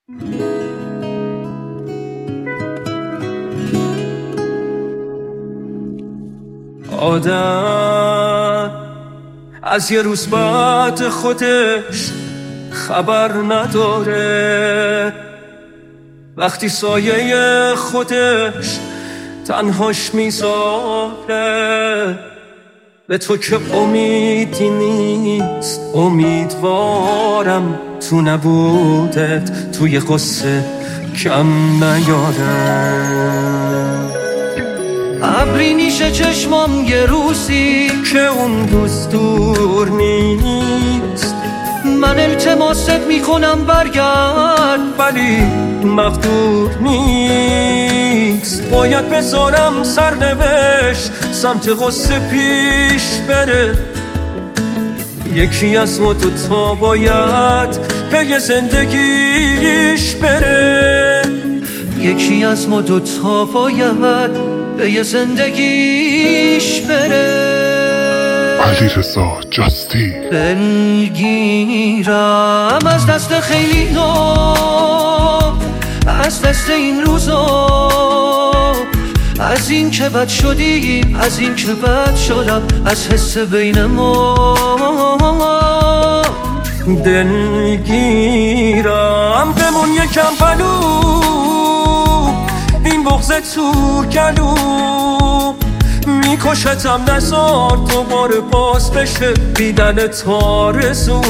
آدم از یه روز بعد خودش خبر نداره، وقتی سایه خودش تنهاش میذاره. به تو که امیدی نیست، امیدوارم تو نبودت توی قصه کم نیارم. ابری میشه چشمام یه روزی که اون روز دور نیست، من التماست میکنم برگرد ولی مقدور نیست. باید بذارم سرنوشت سمت غصه پیش بره، یکی از ما دوتا باید به زندگیش بره، یکی از ما دوتا باید به زندگیش بره. علیرضا جاستی. دلگیرم از دست خیلی از دست این روزا، از این که بد شدیم، از این که بد شدم، از حس بین ما. دلگیرم بمون یکم پلو، این بغض تو گلو میکشتم، نزار دوباره باز بشه دیدن تارزو.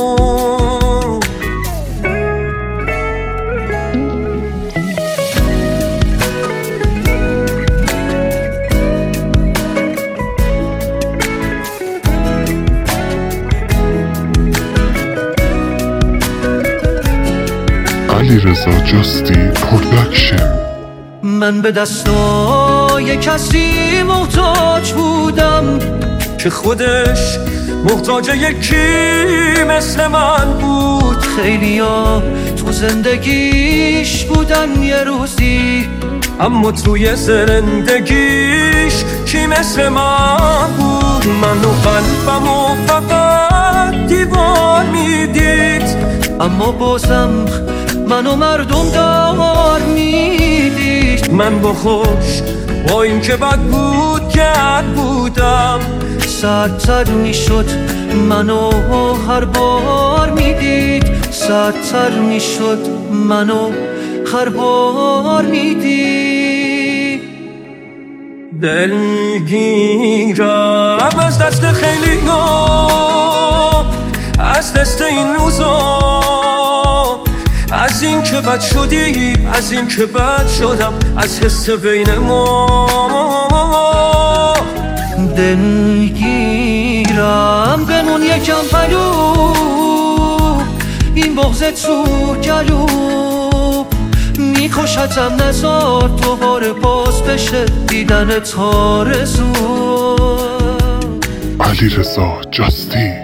علیرضا جاستی پروداکشن. من به دستای کسی محتاج بودم که خودش محتاج یکی مثل من بود. خیلیا تو زندگیش بودن یه روزی، اما توی زندگیش کی مثل من بود؟ منو قلبمو فقط دیوار میدید، اما بازم منو مردم دار میدید. من با خوش با این که بد بود گرد بودم، سردتر میشد منو هر بار میدید، سردتر میشد منو هر بار میدید. دلگیرم از دست خیلی از دست این روزا، از این که بد شدیم، از این که بد شدم، از حس بین ما. دلگیرم بمون یکم پلو، این بغض تو گلو میکشتم، نزار دوباره باز بشه دیدن تارزو. علیرضا جاستی.